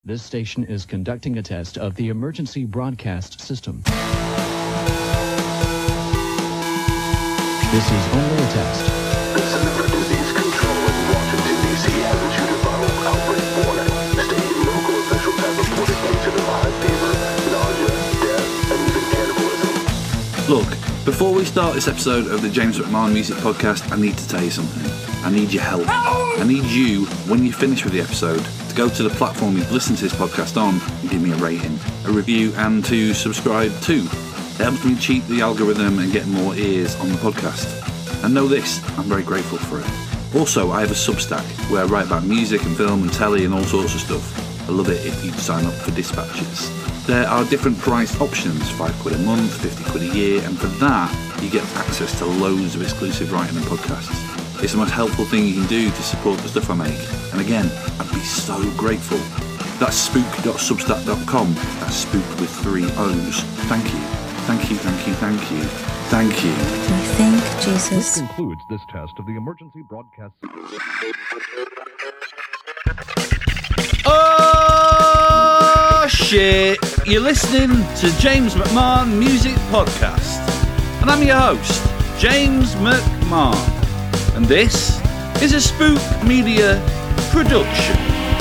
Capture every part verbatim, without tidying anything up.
This station is conducting a test of the emergency broadcast system. This is only a test. The Center for Disease Control in Washington, D C has issued a viral outbreak warning, stating local officials have reported cases of high fever, nausea, death, and even cannibalism. Look, before we start this episode of the James McMahon Music Podcast, I need to tell you something. I need your help. I need you, when you finish with the episode, to go to the platform you've listened to this podcast on and give me a rating, a review, and to subscribe too. It helps me cheat the algorithm and get more ears on the podcast. And know this, I'm very grateful for it. Also, I have a Substack where I write about music and film and telly and all sorts of stuff. I love it if you sign up for dispatches. There are different priced options, five quid a month, fifty quid a year, and for that, you get access to loads of exclusive writing and podcasts. It's the most helpful thing you can do to support the stuff I make. And again, I'd be so grateful. That's spook dot substack dot com. That's spook with three O's. Thank you. Thank you, thank you, thank you. Thank you. Do you think Jesus... This concludes this test of the emergency broadcast. Oh, shit. You're listening to James McMahon Music Podcast. And I'm your host, James McMahon. And this is a Spook Media production.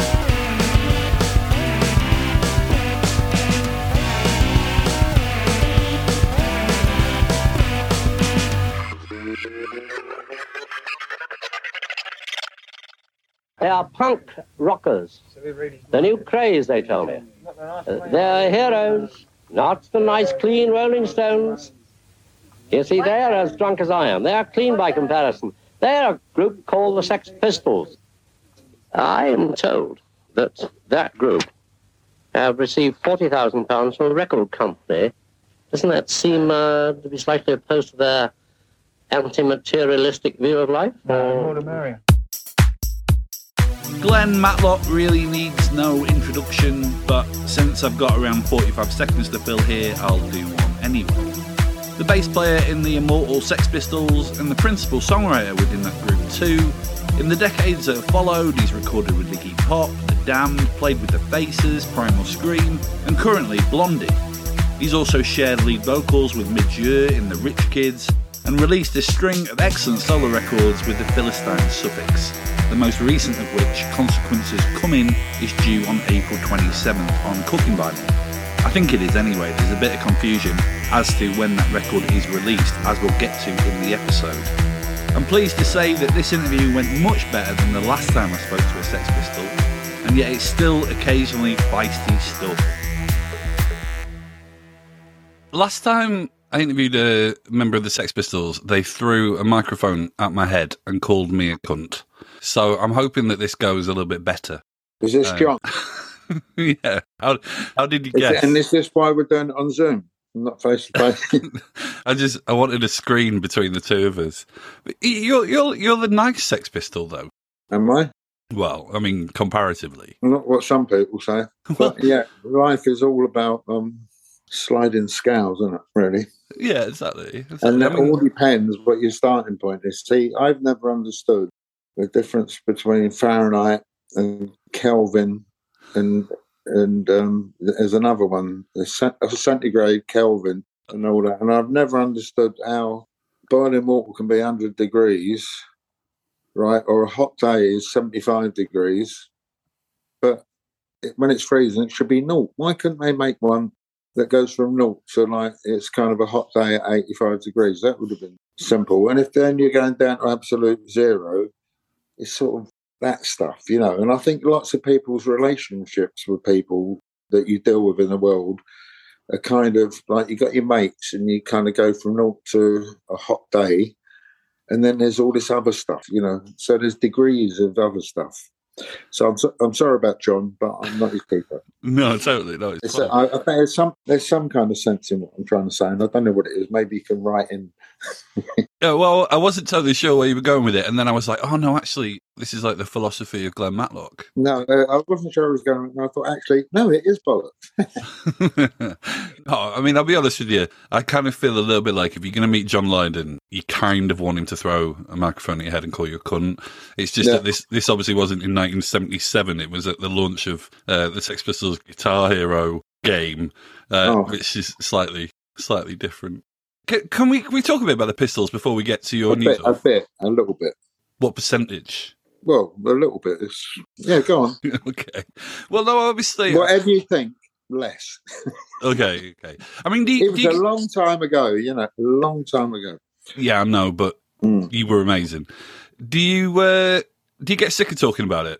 They are punk rockers. The new craze, they tell me. Uh, they're heroes, not the nice, clean Rolling Stones. You see, they're as drunk as I am. They are clean by comparison. They're a group called the Sex Pistols. I am told that that group have received forty thousand pounds from a record company. Doesn't that seem uh, to be slightly opposed to their anti-materialistic view of life? More to marry. Glenn Matlock really needs no introduction, but since I've got around forty-five seconds to fill here, I'll do one anyway. The bass player in the immortal Sex Pistols and the principal songwriter within that group too. In the decades that have followed, he's recorded with Iggy Pop, The Damned, played with The Faces, Primal Scream, and currently Blondie. He's also shared lead vocals with Midge Ure in The Rich Kids, and released a string of excellent solo records with the Philistine Suffix, the most recent of which, Consequences Coming, is due on April twenty-seventh on Cooking By Me. I think it is anyway. There's a bit of confusion as to when that record is released, as we'll get to in the episode. I'm pleased to say that this interview went much better than the last time I spoke to a Sex Pistol, and yet it's still occasionally feisty stuff. Last time I interviewed a member of the Sex Pistols, they threw a microphone at my head and called me a cunt. So I'm hoping that this goes a little bit better. Is this Um, John? Yeah. How, how did you Is guess? it, and is this why we're doing it on Zoom, not face to face? I just I wanted a screen between the two of us. But you're you're you're the nice Sex Pistol though. Am I? Well, I mean comparatively. Not what some people say. Well, But yeah, life is all about um, sliding scales, isn't it? Really. yeah, exactly. exactly. And I it mean, all depends what your starting point is. See, I've never understood the difference between Fahrenheit and Kelvin, and and um, there's another one, the cent- centigrade, Kelvin, and all that. And I've never understood how boiling water can be one hundred degrees, right? Or a hot day is seventy-five degrees, but it, when it's freezing, it should be naught. Why couldn't they make one that goes from naught to like it's kind of a hot day at eighty-five degrees? That would have been simple. And if then you're going down to absolute zero, it's sort of that stuff, you know. And I think lots of people's relationships with people that you deal with in the world are kind of like you got your mates and you kind of go from naught to a hot day, and then there's all this other stuff, you know. So there's degrees of other stuff. So I'm so, I'm sorry about John, but I'm not his keeper. no, totally. No, it's It's fine. a, I, I think there's some there's some kind of sense in what I'm trying to say, and I don't know what it is. Maybe you can write in. Yeah, well, I wasn't totally sure where you were going with it, and then I was like, oh no, actually, this is like the philosophy of Glenn Matlock. No, uh, I wasn't sure I was going. I thought actually, no, it is bollocks. Oh, I mean, I'll be honest with you. I kind of feel a little bit like if you're going to meet John Lydon, you kind of want him to throw a microphone at your head and call you a cunt. It's just Yeah. that this this obviously wasn't in nineteen seventy-seven. It was at the launch of uh, the Sex Pistols Guitar Hero game, uh, Oh. which is slightly slightly different. Can, can we can we talk a bit about the Pistols before we get to your A news? bit, a bit, a little bit. What percentage? Well, a little bit. It's, yeah, go on. Okay. Well, no, obviously. Whatever you think, less. Okay, okay. I mean, do you, It was do a you, long time ago, you know, a long time ago. yeah, I know, but Mm. you were amazing. Do you uh, do you get sick of talking about it?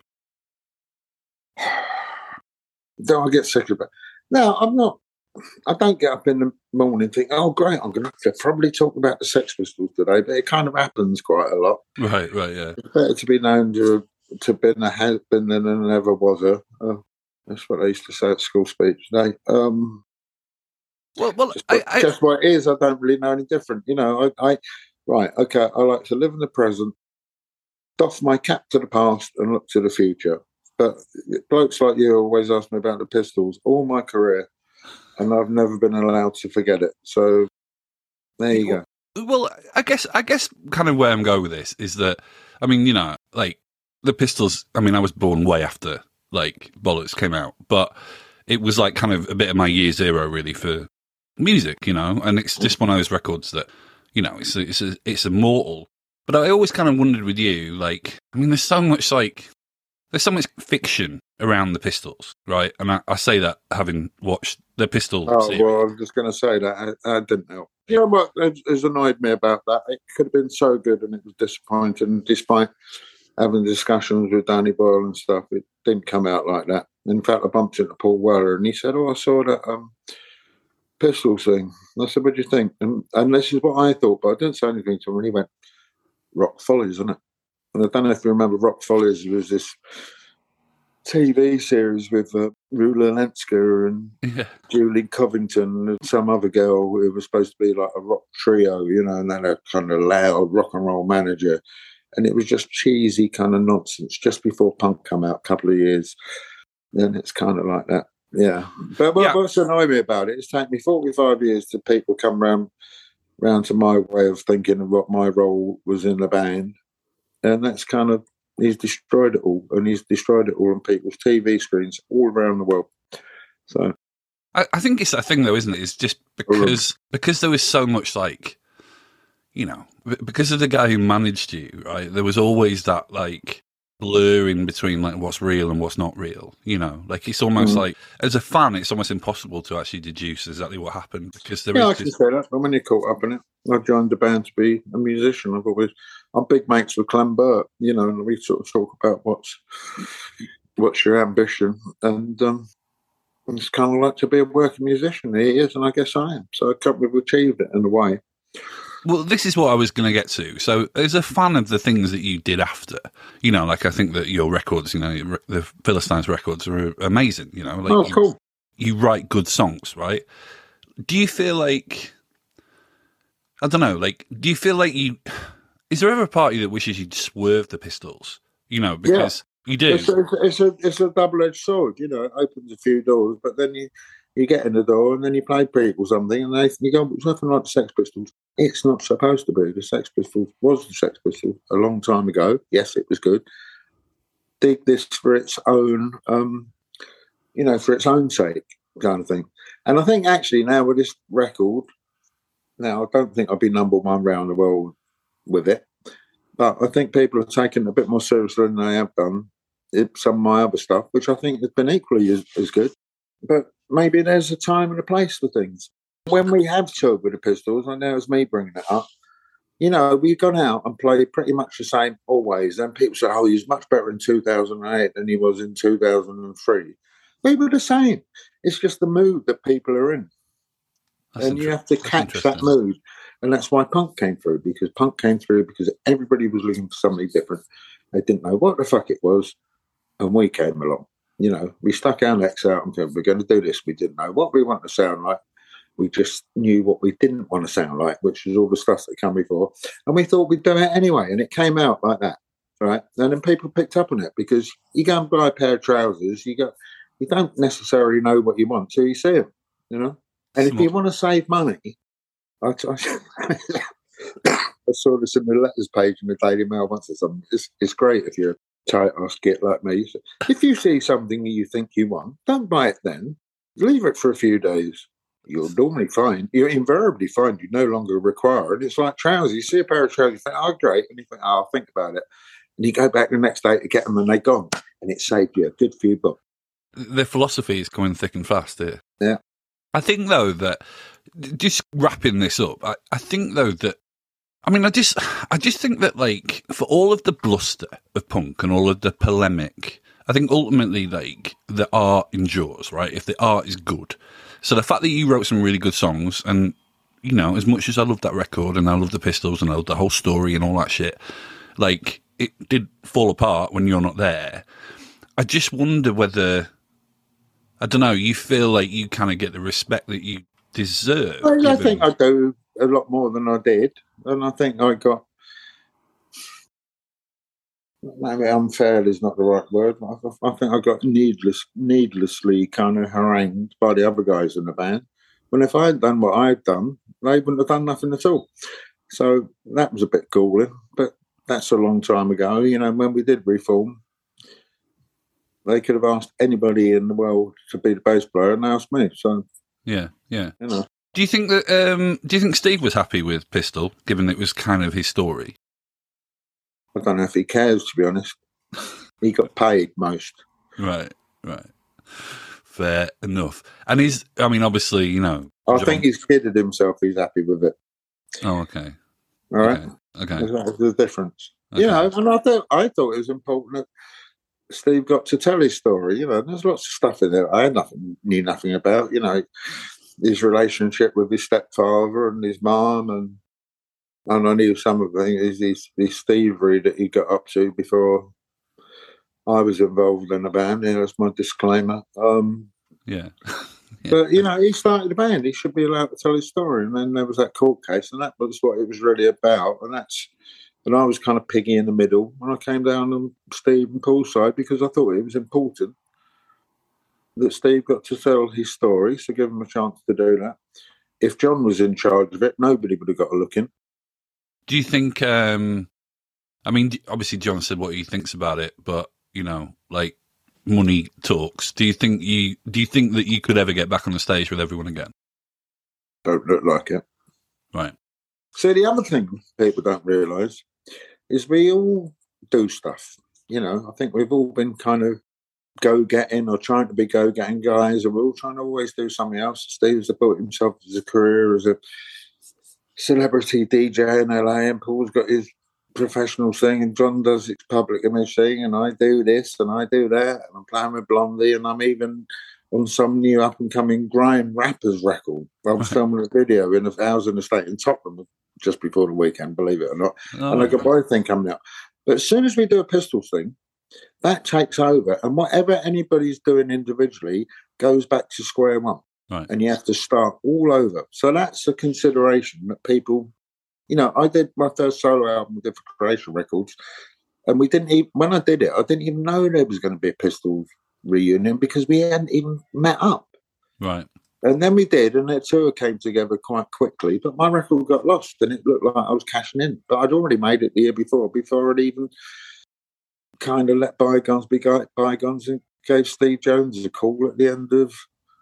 Don't I get sick of it? No, I'm not. I don't get up in the morning and think, oh, great, I'm going to probably talk about the Sex Pistols today, but it kind of happens quite a lot. Right, right, yeah. It's better to be known to to been a has been than a never was a. Uh, that's what I used to say at school speech today. Um, Well, well, just, I, what, I, just what it is, I don't really know any different. You know, I, I right, okay, I like to live in the present, doff my cap to the past and look to the future. But blokes like you always ask me about the Pistols all my career, and I've never been allowed to forget it. So there you go. well, I guess, I guess, kind of where I'm going with this is that, I mean, you know, like the Pistols. I mean, I was born way after like Bollocks came out, but it was like kind of a bit of my year zero really for music, you know. And it's just one of those records that, you know, it's a, it's a, it's immortal. But I always kind of wondered with you, like, I mean, there's so much like. There's so much fiction around the Pistols, right? And I, I say that having watched the Pistol Oh, series. well, I was just going to say that. I, I didn't know. You know what has, has annoyed me about that? It could have been so good and it was disappointing. Despite having discussions with Danny Boyle and stuff, it didn't come out like that. In fact, I bumped into Paul Weller and he said, oh, I saw that um, Pistols thing. And I said, what do you think? And, and this is what I thought, but I didn't say anything to him. And he went, Rock Follies, isn't it? And I don't know if you remember, Rock Follies was this T V series with uh, Rula Lenska and Yeah. Julie Covington and some other girl who was supposed to be like a rock trio, you know, and then a kind of loud rock and roll manager. And it was just cheesy kind of nonsense just before punk come out a couple of years. Then it's kind of like that. Yeah. But what, Yeah. what's annoying me about it, it's taken me forty-five years to people come round, round to my way of thinking of what my role was in the band. And that's kind of, he's destroyed it all. And he's destroyed it all on people's T V screens all around the world. So, I, I think it's a thing though, isn't it? It's just because because there was so much like, you know, b- because of the guy who managed you, right? There was always that like blurring between like what's real and what's not real. You know, like it's almost Mhm. like as a fan, it's almost impossible to actually deduce exactly what happened because there yeah, I is can this. say that. But when you're caught up in it, I joined the band to be a musician. I've always, I'm big mates with Clem Burt, you know, and we sort of talk about what's what's your ambition. And um, it's kind of like to be a working musician. He is, and I guess I am. So I think we've achieved it in a way. Well, this is what I was going to get to. So, as a fan of the things that you did after, you know, like I think that your records, you know, the Philistines records are amazing. You know, like Oh, you, cool. you write good songs, right? Do you feel like, I don't know, like, do you feel like you, is there ever a party that wishes you'd swerved the Pistols? You know, because you do. It's a, it's a it's a double edged sword, you know. It opens a few doors, but then you, you get in the door and then you play people something, and they you go, it's nothing like the Sex Pistols. It's not supposed to be. The Sex Pistols was the Sex Pistols a long time ago. Yes, it was good. Dig this for its own, um, you know, for its own sake, kind of thing. And I think actually now with this record, now I don't think I'll be number one around the world with it. But I think people have taken it a bit more seriously than they have done it, some of my other stuff, which I think has been equally as, as good. But maybe there's a time and a place for things. When we have toured with the Pistols, I know it's me bringing it up, you know, we've gone out and played pretty much the same always. And people say, oh, he's much better in two thousand eight than he was in two thousand three. We were the same. It's just the mood that people are in. That's and you inter- have to that's catch that interesting. mood. And that's why punk came through, because punk came through because everybody was looking for something different. They didn't know what the fuck it was, and we came along. You know, we stuck our necks out and said, we're going to do this. We didn't know what we want to sound like. We just knew what we didn't want to sound like, which was all the stuff that came before. And we thought we'd do it anyway, and it came out like that. right? And then people picked up on it because you go and buy a pair of trousers, you go, you don't necessarily know what you want till you see them, you know. And if you want to save money, I, I, I saw this in the letters page in the Daily Mail once or something. It's, it's great if you're a tight-ass git like me. If you see something you think you want, don't buy it then. Leave it for a few days. You'll normally find, you'll invariably find you no longer require it. It's like trousers. You see a pair of trousers, you think, oh, great. And you think, oh, I'll think about it. And you go back the next day to get them and they're gone. And it saved you a good few bucks. The philosophy is coming thick and fast here. Yeah. I think, though, that just wrapping this up, I, I think, though, that I mean, I just, I just think that, like, for all of the bluster of punk and all of the polemic, I think ultimately, like, the art endures, right? If the art is good. So the fact that you wrote some really good songs, and, you know, as much as I love that record and I love the Pistols and I love the whole story and all that shit, like, it did fall apart when you're not there. I just wonder whether, I don't know, you feel like you kind of get the respect that you deserve. I, I given... think I do a lot more than I did. And I think I got, maybe unfair is not the right word. I, I think I got needless, needlessly kind of harangued by the other guys in the band. When if I had done what I'd done, they wouldn't have done nothing at all. So that was a bit galling, but that's a long time ago. You know, when we did reform, they could have asked anybody in the world to be the bass player and they asked me. So yeah, yeah. You know. Do you think that? Um, do you think Steve was happy with Pistol, given it was kind of his story? I don't know if he cares, to be honest. He got paid most. Right, right. Fair enough. And he's, I mean, obviously, you know. I John... think he's kidded himself. He's happy with it. Oh, okay. All right. Okay. okay. That's the difference. Okay. You know, and I thought I thought it was important that Steve got to tell his story. You know, there's lots of stuff in there I had nothing, knew nothing about. You know. His relationship with his stepfather and his mum, and and I knew some of the things, his, his thievery that he got up to before I was involved in the band. You know, that's my disclaimer. Um, yeah. yeah. But, you know, he started the band. He should be allowed to tell his story. And then there was that court case, and that was what it was really about. And that's, and I was kind of piggy in the middle when I came down on Steve and Paul's side because I thought it was important that Steve got to tell his story, so give him a chance to do that. If John was in charge of it, nobody would have got a look in. Do you think, um, I mean, obviously John said what he thinks about it, but, you know, like, money talks. Do you think you, do you think that you could ever get back on the stage with everyone again? Don't look like it. Right. So the other thing people don't realise is we all do stuff. You know, I think we've all been kind of go-getting or trying to be go-getting guys, and we're all trying to always do something else. Steve's built himself as a career as a celebrity D J in L A, and Paul's got his professional thing, and John does his public image thing, and I do this and I do that, and I'm playing with Blondie, and I'm even on some new up-and-coming grime rappers record. I was filming a video in a housing estate in Tottenham just before the weekend, believe it or not, oh, and I got my thing coming up. But as soon as we do a Pistols thing, that takes over, and whatever anybody's doing individually goes back to square one. Right. And you have to start all over. So that's a consideration that people, you know, I did my first solo album with Different Creation Records, and we didn't even, when I did it, I didn't even know there was going to be a Pistols reunion because we hadn't even met up. Right. And then we did, and the tour came together quite quickly, but my record got lost, and it looked like I was cashing in. But I'd already made it the year before, before I'd even kind of let bygones be bygones, and gave Steve Jones a call at the end of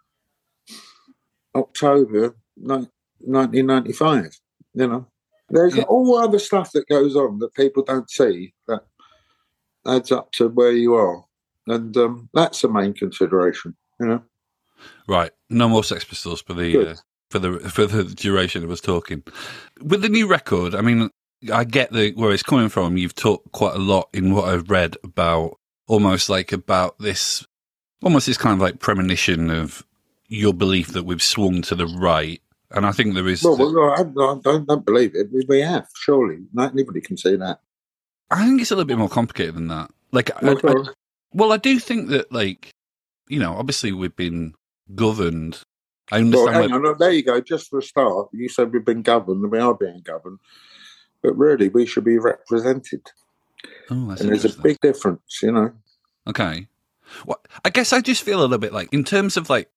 October nineteen ninety-five. You know, there's yeah. all other stuff that goes on that people don't see that adds up to where you are, and um, that's the main consideration. You know, right? No more Sex Pistols for the uh, for the for the duration of us talking. With the new record, I mean, I get the where it's coming from. You've talked quite a lot in what I've read about, almost like about this, almost this kind of like premonition of your belief that we've swung to the right. And I think there is. Well, the, well I, I don't, don't believe it. We, we have, surely. Anybody can see that. I think it's a little bit more complicated than that. Like, I, I, well, I do think that, like, you know, obviously we've been governed. I understand. Well, hang on, there you go. Just for a start, you said we've been governed, and we are being governed. But really, we should be represented. Oh, that's and there's a interesting. big difference, you know. Okay. Well, I guess I just feel a little bit like, in terms of like,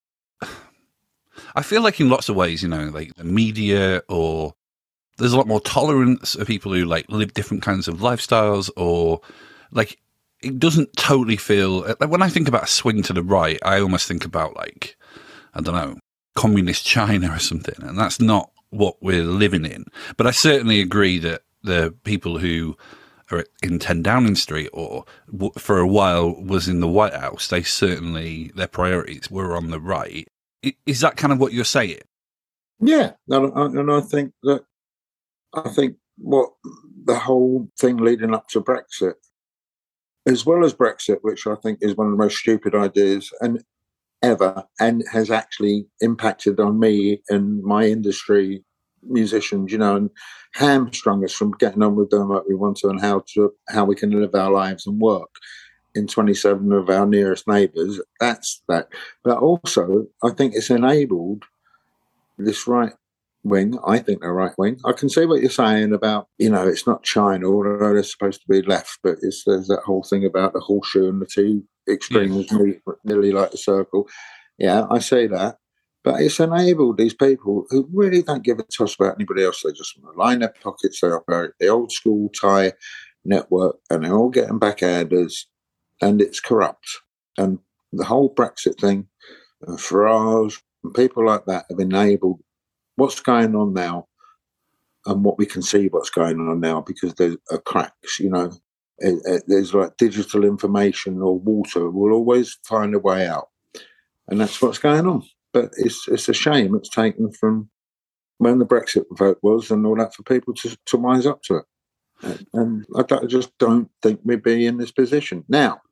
I feel like in lots of ways, you know, like the media, or there's a lot more tolerance of people who like live different kinds of lifestyles, or like it doesn't totally feel like, when I think about a swing to the right, I almost think about like, I don't know, communist China or something, and that's not what we're living in. But I certainly agree that the people who are in ten Downing Street, or w- for a while was in the White House, they certainly, their priorities were on the right. I- is that kind of what you're saying? Yeah, and I, and I think that I think what the whole thing leading up to Brexit, as well as Brexit, which I think is one of the most stupid ideas and ever, and has actually impacted on me and my industry, musicians, you know, and hamstrung us from getting on with doing what we want to, and how to how we can live our lives and work in twenty-seven of our nearest neighbours. That's that. But also, I think it's enabled this right wing. I think they're right wing. I can see what you're saying about, you know, it's not China, although they're supposed to be left, but it's, there's that whole thing about the horseshoe and the two extremes, yeah. nearly, nearly like a circle. Yeah, I say that. But it's enabled these people who really don't give a toss about anybody else. They just want to line their pockets. They operate the old school Thai network, and they're all getting backhanders, and it's corrupt. And the whole Brexit thing, and Farage, and people like that have enabled what's going on now, and what we can see what's going on now, because there are cracks, you know. It, it, there's like digital information or water will always find a way out. And that's what's going on. But it's it's a shame it's taken from when the Brexit vote was and all that for people to, to wise up to it. And, and I, don't, I just don't think we'd be in this position. Now,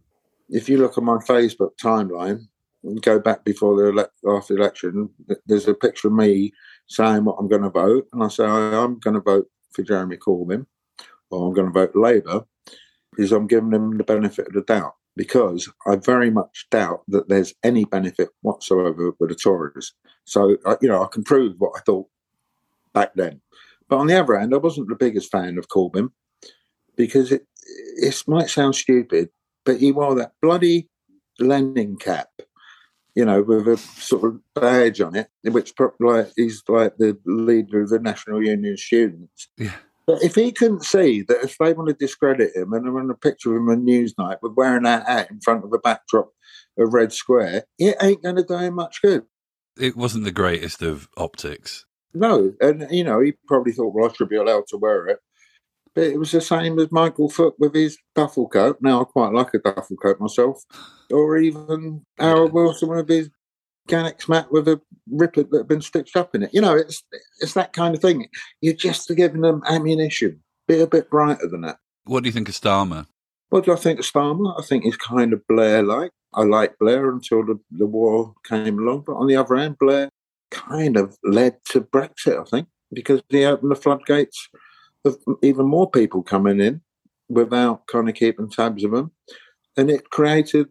if you look at my Facebook timeline and go back before the ele- after the election, there's a picture of me saying what I'm going to vote. And I say I'm going to vote for Jeremy Corbyn, or I'm going to vote Labour, because I'm giving them the benefit of the doubt. Because I very much doubt that there's any benefit whatsoever with the Tories. So, you know, I can prove what I thought back then. But on the other hand, I wasn't the biggest fan of Corbyn, because it, it might sound stupid, but he wore that bloody Lenin cap, you know, with a sort of badge on it, which like he's like the leader of the National Union Students. Yeah. But if he couldn't see that if they want to discredit him and run a picture of him on Newsnight with wearing that hat in front of a backdrop of Red Square, it ain't going to do him much good. It wasn't the greatest of optics. No, and, you know, he probably thought, well, I should be allowed to wear it. But it was the same as Michael Foot with his duffel coat. Now, I quite like a duffel coat myself. Or even Harold Wilson with his Ganex mat with a ripper that had been stitched up in it. You know, it's it's that kind of thing. You're just giving them ammunition. Be a bit brighter than that. What do you think of Starmer? What do I think of Starmer? I think he's kind of Blair-like. I liked Blair until the, the war came along. But on the other hand, Blair kind of led to Brexit, I think, because he opened the floodgates of even more people coming in without kind of keeping tabs of them. And it created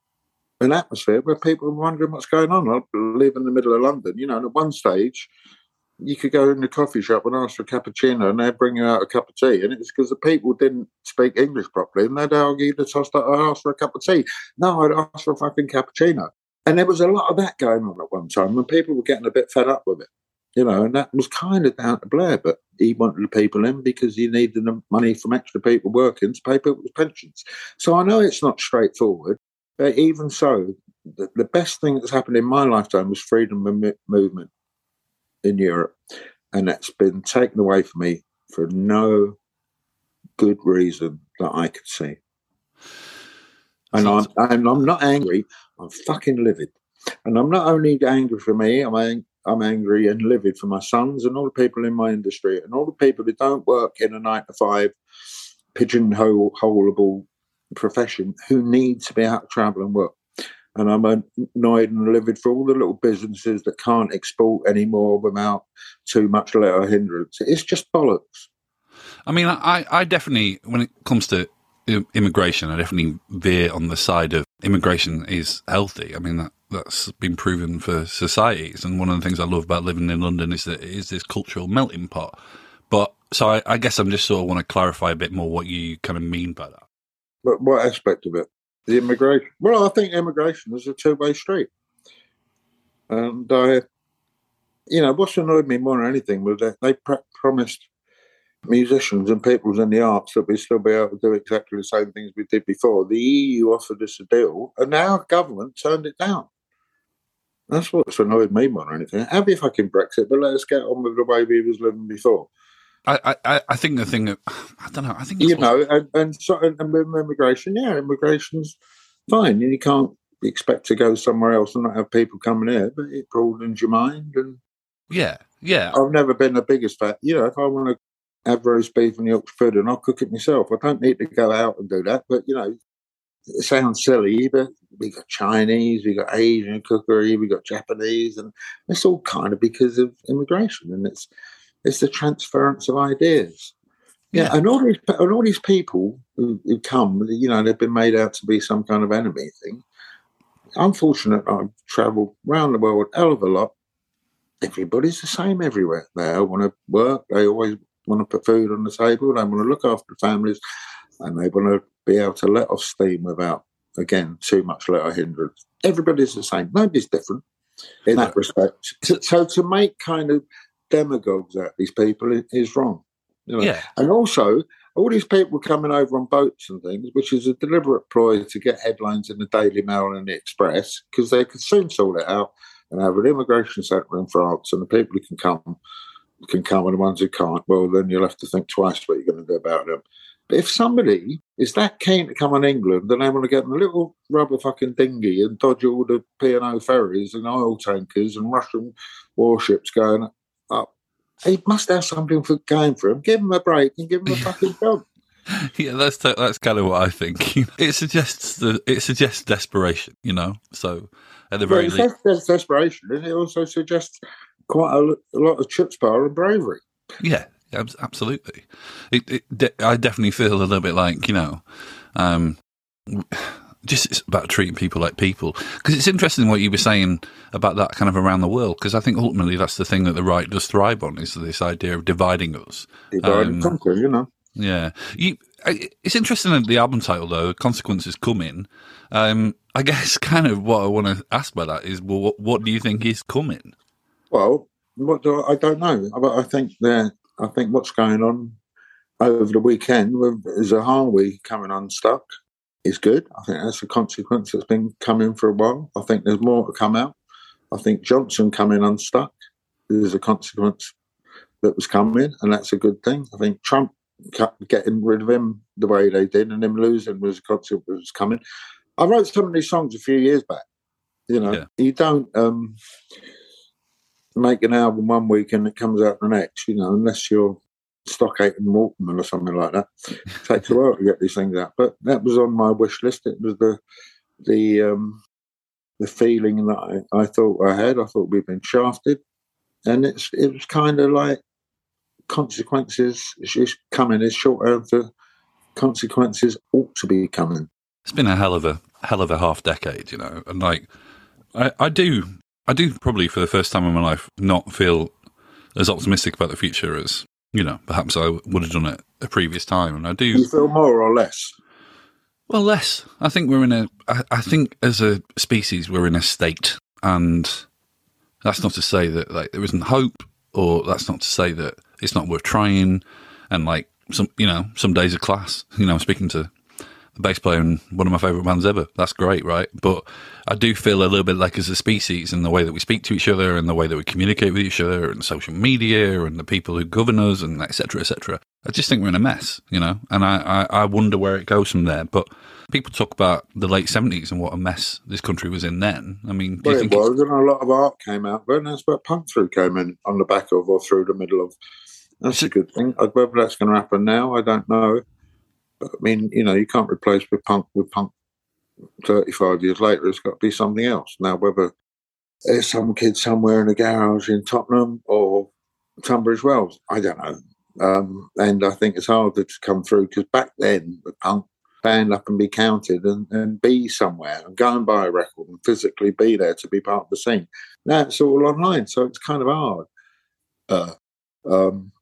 an atmosphere where people were wondering what's going on. I live in the middle of London, you know, and at one stage you could go in the coffee shop and ask for a cappuccino and they'd bring you out a cup of tea. And it was because the people didn't speak English properly and they'd argue the toss that I asked for a cup of tea. No, I'd ask for a fucking cappuccino. And there was a lot of that going on at one time when people were getting a bit fed up with it, you know, and that was kind of down to Blair, but he wanted the people in because he needed the money from extra people working to pay people's pensions. So I know it's not straightforward. But even so, the, the best thing that's happened in my lifetime was freedom of movement in Europe. And that's been taken away from me for no good reason that I could see. And I'm, I'm, I'm not angry, I'm fucking livid. And I'm not only angry for me, I'm, ang- I'm angry and livid for my sons and all the people in my industry and all the people who don't work in a nine to five pigeonholeable profession who need to be out to travel and work. And I'm annoyed and livid for all the little businesses that can't export anymore without too much letter hindrance. It's just bollocks. I mean, I, I definitely, when it comes to immigration, I definitely veer on the side of immigration is healthy. I mean, that, that's been proven for societies. And one of the things I love about living in London is that it is this cultural melting pot. But So I, I guess I'm just sort of want to clarify a bit more what you kind of mean by that. But what aspect of it? The immigration? Well, I think immigration is a two-way street. And I, you know, what's annoyed me more than anything was that they pr- promised musicians and people in the arts that we'd still be able to do exactly the same things we did before. The E U offered us a deal, and our government turned it down. That's what's annoyed me more than anything. Have you fucking Brexit, but let us get on with the way we was living before. I, I, I think the thing that I don't know. I think You it's know, and and, so, and with immigration, yeah, immigration's fine. You can't expect to go somewhere else and not have people coming here, but it broadens your mind. And yeah, yeah. I've never been the biggest fan. You know, if I want to have roast beef and Yorkshire pudding, I'll cook it myself. I don't need to go out and do that. But you know, it sounds silly, but we got Chinese, we got Asian cookery, we got Japanese, and it's all kind of because of immigration, and it's it's the transference of ideas. Yeah, Yeah. and all these and all these people who, who come, you know, they've been made out to be some kind of enemy thing. I'm fortunate I've travelled around the world a hell of a lot. Everybody's the same everywhere. They all want to work. They always want to put food on the table. They want to look after families, and they want to be able to let off steam without, again, too much let hindrance. Everybody's the same. Nobody's different in that respect. So, so to make kind of demagogues out of these people is, is wrong. You know? Yeah. And also, all these people coming over on boats and things, which is a deliberate ploy to get headlines in the Daily Mail and the Express, because they could soon sort it out and have an immigration centre in France, and the people who can come can come, and the ones who can't, well, then you'll have to think twice what you're going to do about them. But if somebody is that keen to come on England, then they want to get in a little rubber fucking dinghy and dodge all the P and O ferries and oil tankers and Russian warships going up, he must have something for going for him. Give him a break and give him a fucking job. Yeah, that's t- that's kind of what I think. It suggests the it suggests desperation, you know. So at the Well, very it least, says desperation, and it also suggests quite a, a lot of chutzpah and bravery. yeah, ab- absolutely. It, it de- I definitely feel a little bit like, you know, um, just it's about treating people like people. Because it's interesting what you were saying about that kind of around the world. Because I think ultimately that's the thing that the right does thrive on, is this idea of dividing us. Divide and Um, conquer, you know. Yeah, you. I- It's interesting that the album title, though, "Consequences Coming." Um, I guess kind of what I want to ask about that is, well, what, what do you think is coming? Well, what do I, I don't know, but I think that I think what's going on over the weekend with Zahawi coming unstuck is good. I think that's a consequence that's been coming for a while. I think there's more to come out. I think Johnson coming unstuck is a consequence that was coming, and that's a good thing. I think Trump getting rid of him the way they did and him losing was a consequence that was coming. I wrote some of these songs a few years back. You know, Yeah. you don't um, make an album one week and it comes out the next, you know, unless you're Stockade and Waterman or something like that. It takes a while to get these things out. But that was on my wish list. It was the the um, the feeling that I, I thought I had. I thought we'd been shafted. And it's it was kind of like consequences is coming. It's short answer. Consequences ought to be coming. It's been a hell of a hell of a half decade, you know, and like I, I do, I do probably for the first time in my life not feel as optimistic about the future as, you know, perhaps I would have done at a previous time, and I do. You feel more or less? Well, less. I think we're in a. I, I think as a species we're in a state, and that's not to say that like there isn't hope, or that's not to say that it's not worth trying. And like some, you know, some days are class. You know, I'm speaking to the bass player in one of my favourite bands ever. That's great, right? But I do feel a little bit like as a species, in the way that we speak to each other, and the way that we communicate with each other, and social media, and the people who govern us, and et cetera, et cetera. I just think we're in a mess, you know, and I, I, I wonder where it goes from there. But people talk about the late seventies and what a mess this country was in then. I mean, do Well, you it think it's, was, and a lot of art came out, but that's what punk through came in on the back of or through the middle of. That's a good thing. Whether that's going to happen now, I don't know. But I mean, you know, you can't replace with punk with punk thirty-five years later. It's got to be something else. Now, whether there's some kid somewhere in a garage in Tottenham or Tunbridge Wells, I don't know. Um, and I think it's harder to come through because back then, the punk stand up and be counted and, and be somewhere and go and buy a record and physically be there to be part of the scene. Now it's all online, so it's kind of hard. Uh, um,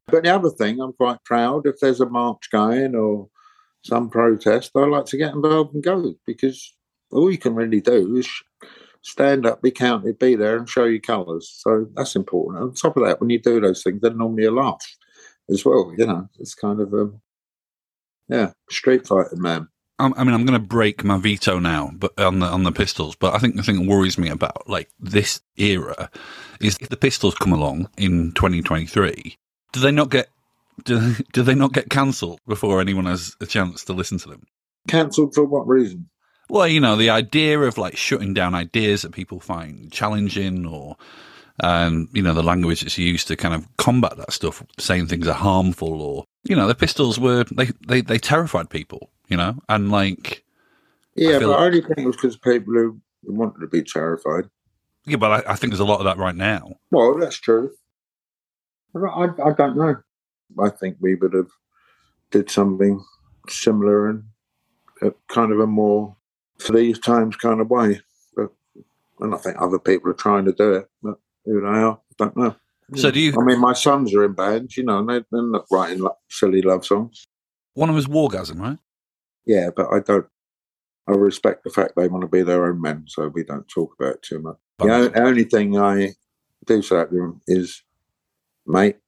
But the other thing, I'm quite proud if there's a march going or some protest, I like to get involved and go, because all you can really do is stand up, be counted, be there and show your colours. So that's important. On top of that, when you do those things, then normally you laugh as well. You know, it's kind of, um, yeah, street fighting, man. I mean, I'm going to break my veto now, but on the on the Pistols. But I think the thing that worries me about like this era is if the Pistols come along in twenty twenty-three, do they not get do, do they not get cancelled before anyone has a chance to listen to them? Cancelled for what reason? Well, you know, the idea of like shutting down ideas that people find challenging, or um, you know, the language that's used to kind of combat that stuff, saying things are harmful, or you know, the Pistols were they they, they terrified people. You know, and like... Yeah, I but like, I only think it was because of people who wanted to be terrified. Yeah, but I, I think there's a lot of that right now. Well, that's true. I, I, I don't know. I think we would have did something similar and uh, kind of a more, for these times, kind of way. But, and I think other people are trying to do it, but who they are, I don't know. So do you... I mean, my sons are in bands, you know, and they, they're not writing like, silly love songs. One of them is Wargasm, right? Yeah, but I don't. I respect the fact they want to be their own men, so we don't talk about it too much. The o- only thing I do say to them is, mate,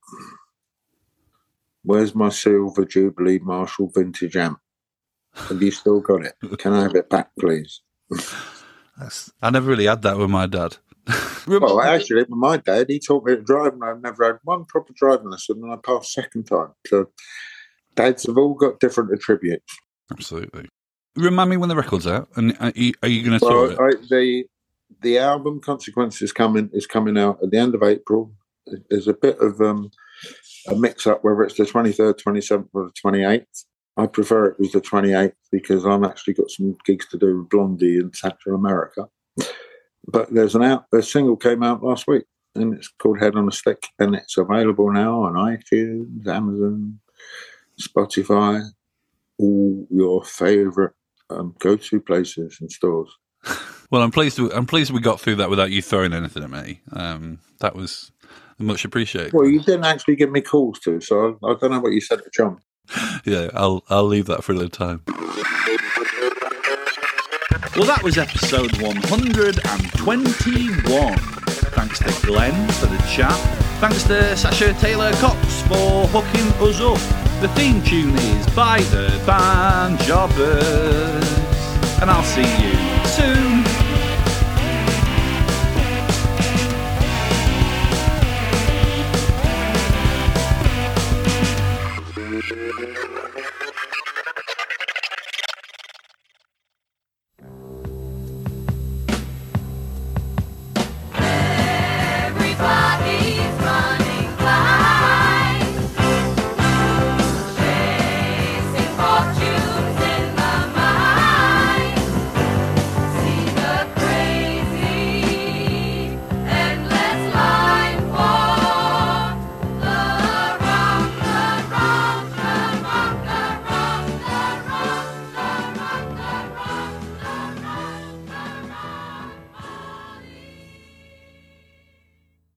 where's my Silver Jubilee Marshall vintage amp? Have you still got it? Can I have it back, please? That's, I never really had that with my dad. Well, actually, with my dad, he taught me to drive, and I've never had one proper driving lesson, and I passed second time. So dads have all got different attributes. Absolutely. Remind me when the record's out, and are you, are you going to well, tour it? I, the the album Consequences coming is coming out at the end of April. There's a bit of um, a mix up whether it's the twenty-third, twenty-seventh, or the twenty-eighth. I prefer it was the twenty-eighth because I've actually got some gigs to do with Blondie in Central America. But there's an out a single came out last week, and it's called Head on a Stick, and it's available now on iTunes, Amazon, Spotify, all your favourite um, go-to places and stores. Well, I'm pleased. To, I'm pleased we got through that without you throwing anything at me. Um, that was much appreciated. Well, you didn't actually give me calls to, so I, I don't know what you said to John. Yeah, I'll I'll leave that for another time. Well, that was episode one hundred twenty-one. Thanks to Glenn for the chat. Thanks to Sasha Taylor Cox for hooking us up. The theme tune is by the Band Jobbers. And I'll see you soon.